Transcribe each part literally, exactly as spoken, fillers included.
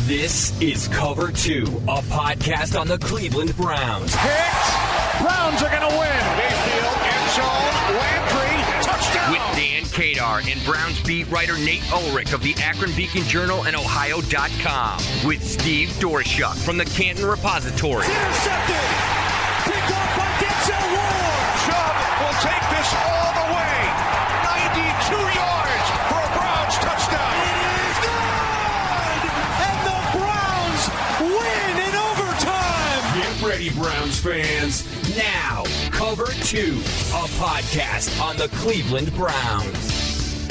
This is Cover Two, a podcast on the Cleveland Browns. Hit! Browns are going to win. Mayfield, end zone, Landry, touchdown! With Dan Kadar and Browns beat writer Nate Ulrich of the Akron Beacon Journal and Ohio dot com. With Steve Dorshuk from the Canton Repository. It's intercepted! Picked off by Denzel Ward! Chubb will take this all the way. ninety-two yards for a Browns touchdown. It is good! And the Browns win in overtime! Get ready, Browns fans. Now, Cover Two, a podcast on the Cleveland Browns.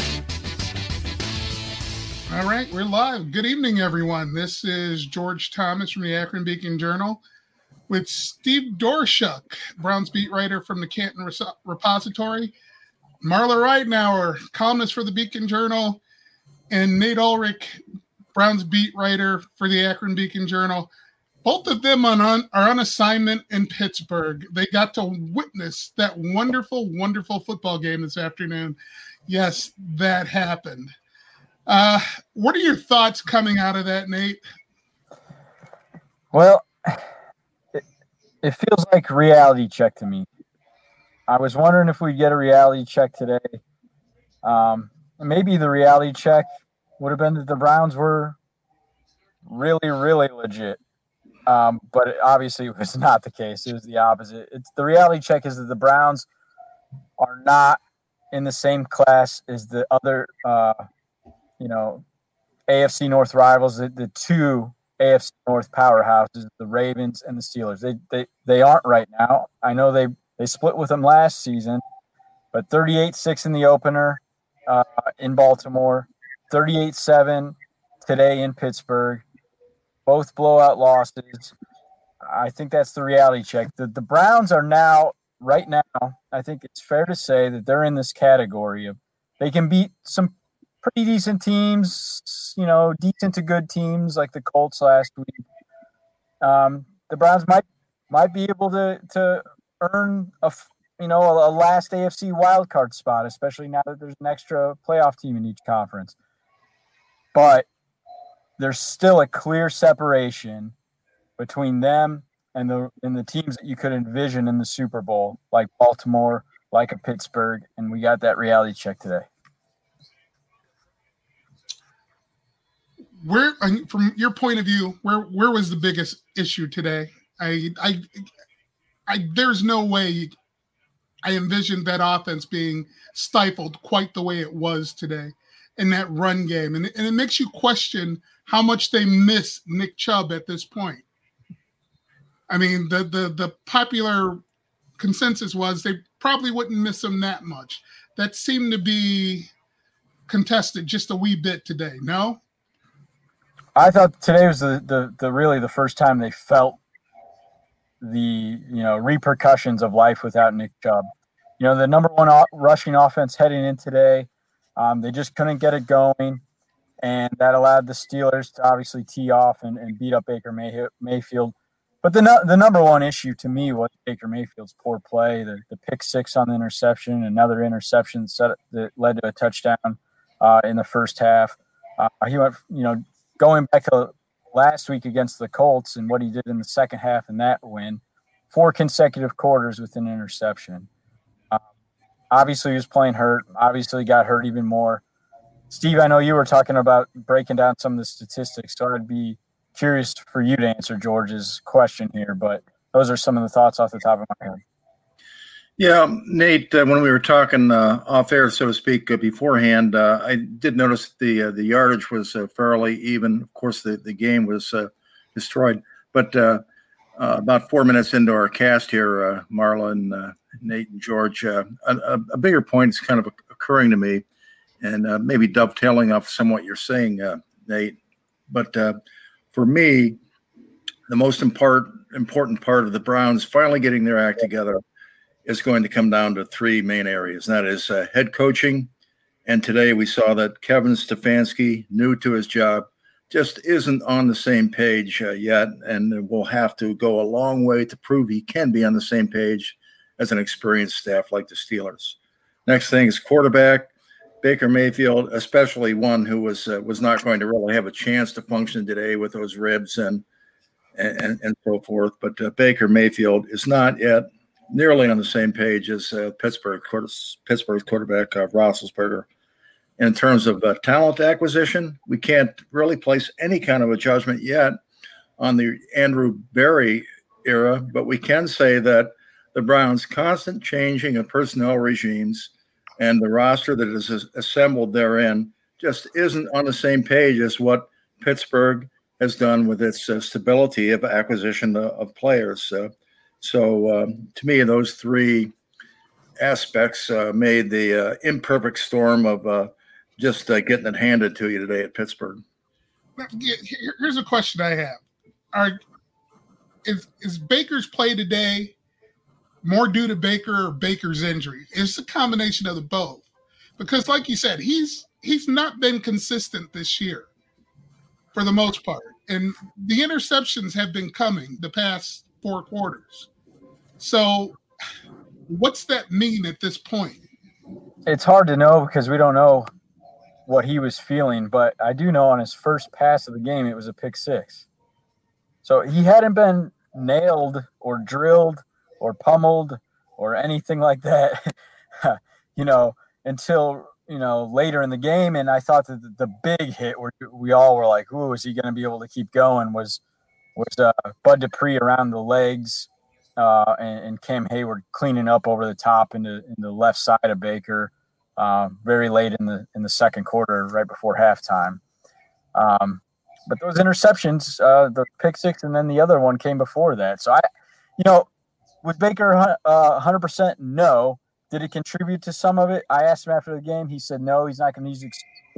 All right, we're live. Good evening, everyone. This is George Thomas from the Akron Beacon Journal with Steve Dorshuk, Browns beat writer from the Canton Repository, Marla Reitnauer, columnist for the Beacon Journal, and Nate Ulrich, Browns beat writer for the Akron Beacon Journal. Both of them on, on, are on assignment in Pittsburgh. They got to witness that wonderful, wonderful football game this afternoon. Yes, that happened. Uh, what are your thoughts coming out of that, Nate? Well, it, it feels like reality check to me. I was wondering if we'd get a reality check today. Um, maybe the reality check would have been that the Browns were really, really legit. Um, but it obviously it was not the case. It was the opposite. It's the reality check is that the Browns are not in the same class as the other, uh, you know, A F C North rivals, the, the two A F C North powerhouses, the Ravens and the Steelers. They they they aren't right now. I know they, they split with them last season, but thirty-eight six in the opener uh, in Baltimore, thirty-eight seven today in Pittsburgh. Both blowout losses. I think that's the reality check. The, the Browns are now, right now, I think it's fair to say that they're in this category of they can beat some pretty decent teams, you know, decent to good teams like the Colts last week. Um, the Browns might might be able to to earn a you know a, a last A F C wildcard spot, especially now that there's an extra playoff team in each conference. But there's still a clear separation between them and the and the teams that you could envision in the Super Bowl, like Baltimore, like a Pittsburgh, and we got that reality check today. Where, from your point of view, where where was the biggest issue today? I I, I there's no way I envisioned that offense being stifled quite the way it was today in that run game, and and it makes you question how much they miss Nick Chubb at this point. I mean, the the the popular consensus was they probably wouldn't miss him that much. That seemed to be contested just a wee bit today, no? I thought today was the, the, the really the first time they felt the, you know, repercussions of life without Nick Chubb. You know, the number one rushing offense heading in today, um, they just couldn't get it going. And that allowed the Steelers to obviously tee off and, and beat up Baker May- Mayfield. But the no, the number one issue to me was Baker Mayfield's poor play, the, the pick six on the interception, another interception set, that led to a touchdown uh, in the first half. Uh, he went, you know, going back to last week against the Colts and what he did in the second half in that win, four consecutive quarters with an interception. Um, obviously, he was playing hurt. Obviously, got hurt even more. Steve, I know you were talking about breaking down some of the statistics, so I'd be curious for you to answer George's question here, but those are some of the thoughts off the top of my head. Yeah, Nate, uh, when we were talking uh, off air, so to speak, uh, beforehand, uh, I did notice the uh, the yardage was uh, fairly even. Of course, the, the game was uh, destroyed. But uh, uh, about four minutes into our cast here, uh, Marla and uh, Nate and George, uh, a, a bigger point is kind of occurring to me, and uh, maybe dovetailing off some of what you're saying, uh, Nate. But uh, for me, the most important important part of the Browns finally getting their act together is going to come down to three main areas, and that is uh, head coaching. And today we saw that Kevin Stefanski, new to his job, just isn't on the same page uh, yet, and will have to go a long way to prove he can be on the same page as an experienced staff like the Steelers. Next thing is quarterback. Baker Mayfield, especially one who was uh, was not going to really have a chance to function today with those ribs and and, and so forth. But uh, Baker Mayfield is not yet nearly on the same page as uh, Pittsburgh Pittsburgh's quarterback uh, Roethlisberger. In terms of uh, talent acquisition, we can't really place any kind of a judgment yet on the Andrew Berry era, but we can say that the Browns' constant changing of personnel regimes and the roster that is assembled therein just isn't on the same page as what Pittsburgh has done with its uh, stability of acquisition of, of players. Uh, so um, to me, those three aspects uh, made the uh, imperfect storm of uh, just uh, getting it handed to you today at Pittsburgh. Here's a question I have. Are, is, is Baker's play today more due to Baker or Baker's injury? It's a combination of the both. Because like you said, he's he's not been consistent this year for the most part. And the interceptions have been coming the past four quarters. So what's that mean at this point? It's hard to know because we don't know what he was feeling, but I do know on his first pass of the game, it was a pick six. So he hadn't been nailed or drilled or pummeled or anything like that, you know, until, you know, later in the game. And I thought that the big hit where we all were like, ooh, is he going to be able to keep going was, was uh, Bud Dupree around the legs uh, and, and Cam Hayward cleaning up over the top into, into the left side of Baker. Uh, very late in the in the second quarter, right before halftime. Um, but those interceptions, uh, the pick six, and then the other one came before that. So I, you know, with Baker, uh, one hundred percent no. Did it contribute to some of it? I asked him after the game. He said no. He's not going to use it.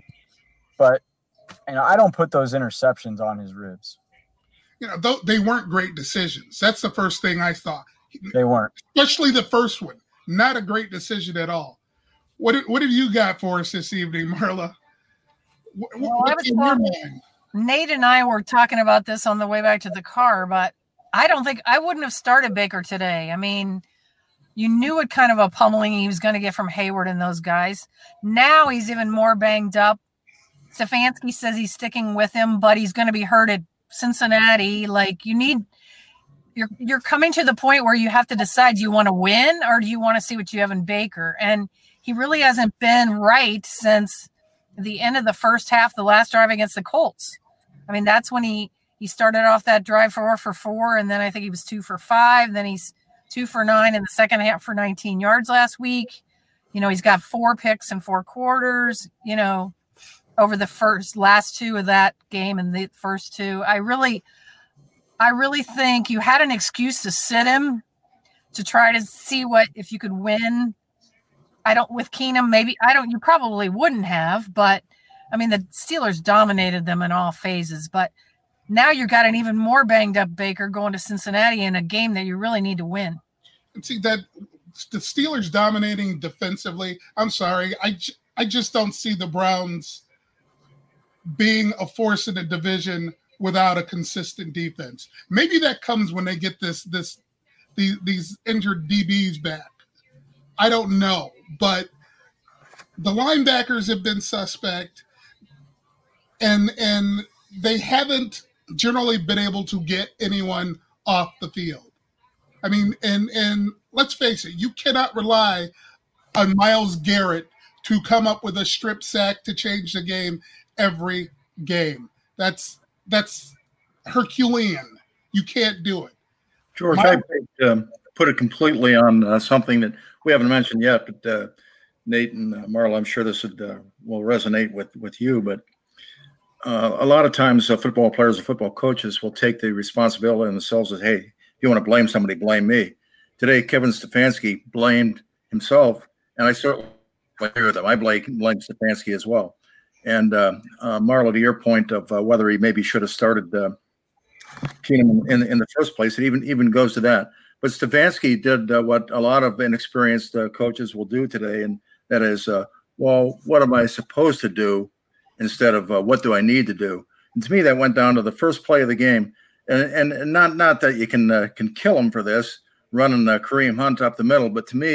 But you know, I don't put those interceptions on his ribs. You know, th- they weren't great decisions. That's the first thing I thought. They weren't, especially the first one. Not a great decision at all. What what have you got for us this evening, Marla? What, well, what's in your mind? Nate and I were talking about this on the way back to the car, but I don't think I wouldn't have started Baker today. I mean, you knew what kind of a pummeling he was going to get from Hayward and those guys. Now he's even more banged up. Stefanski says he's sticking with him, but he's going to be hurt at Cincinnati. Like, you need you're you're coming to the point where you have to decide, do you want to win or do you want to see what you have in Baker? And he really hasn't been right since the end of the first half, the last drive against the Colts. I mean, that's when he, he started off that drive four for four, and then I think he was two for five. Then he's two for nine in the second half for nineteen yards last week. You know, he's got four picks in four quarters, you know, over the first last two of that game and the first two. I really, I really think you had an excuse to sit him to try to see what, if you could win. I don't, with Keenum, maybe, I don't, you probably wouldn't have, but I mean, the Steelers dominated them in all phases, but now you've got an even more banged up Baker going to Cincinnati in a game that you really need to win. And see that the Steelers dominating defensively. I'm sorry. I, I just don't see the Browns being a force in the division without a consistent defense. Maybe that comes when they get this, this, these, these injured D Bs back. I don't know, but the linebackers have been suspect, and and they haven't generally been able to get anyone off the field. I mean, and and let's face it, you cannot rely on Myles Garrett to come up with a strip sack to change the game every game. That's that's Herculean. You can't do it. George, My- I um, put it completely on uh, something that we haven't mentioned yet, but uh, Nate and uh, Marla, I'm sure this would, uh, will resonate with, with you, but uh, a lot of times uh, football players and football coaches will take the responsibility on themselves as, hey, if you want to blame somebody, blame me. Today, Kevin Stefanski blamed himself, and I certainly agree with him. I blame, blame Stefanski as well. And uh, uh, Marla, to your point of uh, whether he maybe should have started uh, Keenum in, in the first place, it even, even goes to that. But Stefanski did uh, what a lot of inexperienced uh, coaches will do today, and that is, uh, well, what am I supposed to do instead of uh, what do I need to do? And to me, that went down to the first play of the game, and and, and not not that you can uh, can kill him for this, running uh, Kareem Hunt up the middle, but to me,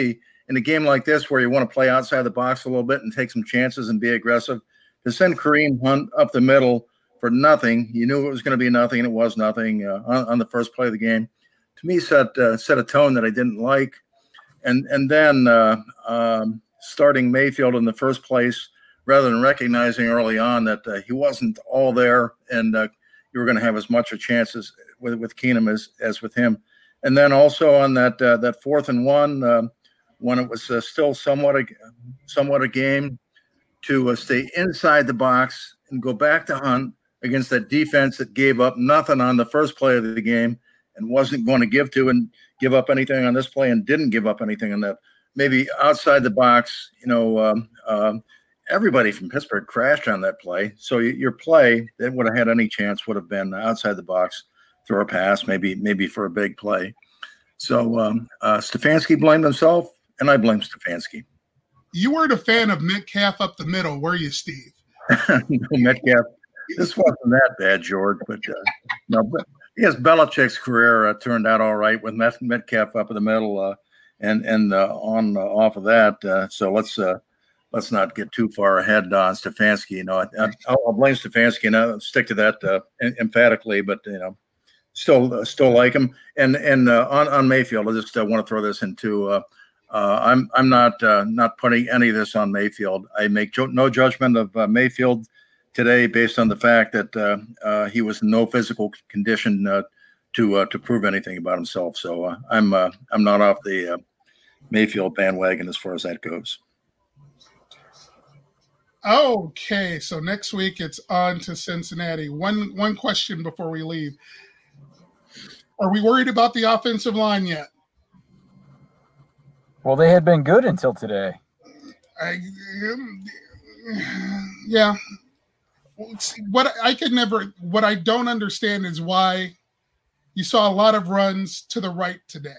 in a game like this where you want to play outside the box a little bit and take some chances and be aggressive, to send Kareem Hunt up the middle for nothing, you knew it was going to be nothing, and it was nothing uh, on, on the first play of the game, to me set uh, set a tone that I didn't like. And and then uh, um, starting Mayfield in the first place, rather than recognizing early on that uh, he wasn't all there, and uh, you were going to have as much a chance as, with with Keenum as as with him. And then also on that uh, that fourth and one, uh, when it was uh, still somewhat a somewhat a game, to uh, stay inside the box and go back to Hunt against that defense that gave up nothing on the first play of the game and wasn't going to give to and give up anything on this play and didn't give up anything on that. Maybe outside the box, you know, um, um, everybody from Pittsburgh crashed on that play. So your play that would have had any chance would have been outside the box, throw a pass, maybe maybe for a big play. So um, uh, Stefanski blamed himself, and I blame Stefanski. You weren't a fan of Metcalf up the middle, were you, Steve? No, Metcalf. This wasn't that bad, George, but uh, no. But yes, Belichick's career uh, turned out all right with Met- Metcalf up in the middle, uh, and and uh, on uh, off of that. Uh, so let's uh, let's not get too far ahead on Stefanski. You know, I, I, I'll blame Stefanski and I'll stick to that uh, emphatically. But you know, still uh, still like him. And and uh, on on Mayfield, I just uh, want to throw this into. Uh, uh, I'm I'm not uh, not putting any of this on Mayfield. I make jo- no judgment of uh, Mayfield today based on the fact that uh, uh, he was in no physical condition uh, to uh, to prove anything about himself. So uh, I'm uh, I'm not off the uh, Mayfield bandwagon as far as that goes. Okay, so next week it's on to Cincinnati. One one question before we leave: are we worried about the offensive line yet? Well, they had been good until today. I, um, yeah. What I could never, what I don't understand is why you saw a lot of runs to the right today.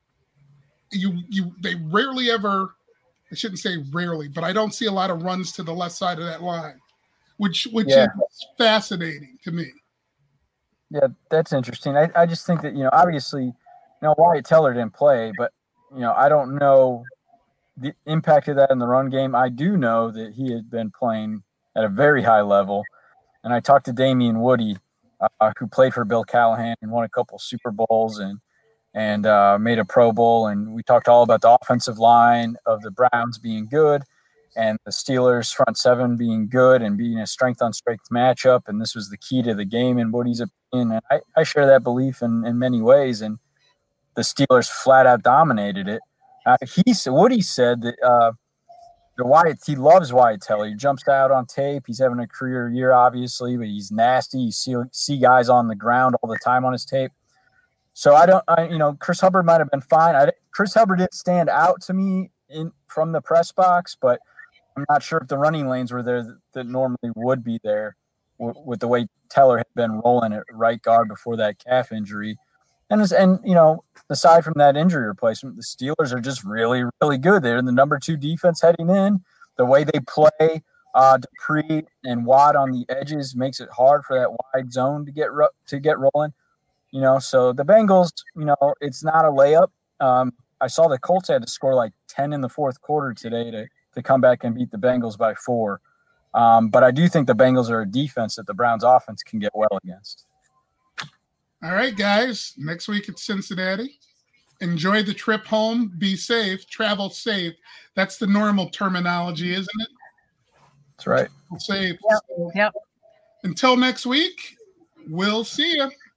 You, you, they rarely ever, I shouldn't say rarely, but I don't see a lot of runs to the left side of that line, which, which yeah. is fascinating to me. Yeah, that's interesting. I, I just think that, you know, obviously, you know, Wyatt Teller didn't play, but, you know, I don't know the impact of that in the run game. I do know that he had been playing at a very high level. And I talked to Damian Woody, uh, who played for Bill Callahan and won a couple Super Bowls and and uh, made a Pro Bowl. And we talked all about the offensive line of the Browns being good and the Steelers front seven being good and being a strength-on-strength matchup. And this was the key to the game in Woody's opinion. And I, I share that belief in, in many ways. And the Steelers flat out dominated it. Uh, he Woody said that uh, the Wyatt, he loves Wyatt Teller. He jumps out on tape. He's having a career year, obviously, but he's nasty. You see, see guys on the ground all the time on his tape. So I don't, I, you know, Chris Hubbard might have been fine. I, Chris Hubbard didn't stand out to me in from the press box, but I'm not sure if the running lanes were there that, that normally would be there w- with the way Teller had been rolling at right guard before that calf injury. And, and you know, aside from that injury replacement, the Steelers are just really, really good. They're the number two defense heading in. The way they play uh, Dupree and Watt on the edges makes it hard for that wide zone to get ro- to get rolling. You know, so the Bengals, you know, it's not a layup. Um, I saw the Colts had to score like ten in the fourth quarter today to to come back and beat the Bengals by four. Um, but I do think the Bengals are a defense that the Browns offense can get well against. All right, guys. Next week it's Cincinnati. Enjoy the trip home. Be safe. Travel safe. That's the normal terminology, isn't it? That's right. Safe. Yep. So, yep. Until next week, we'll see you.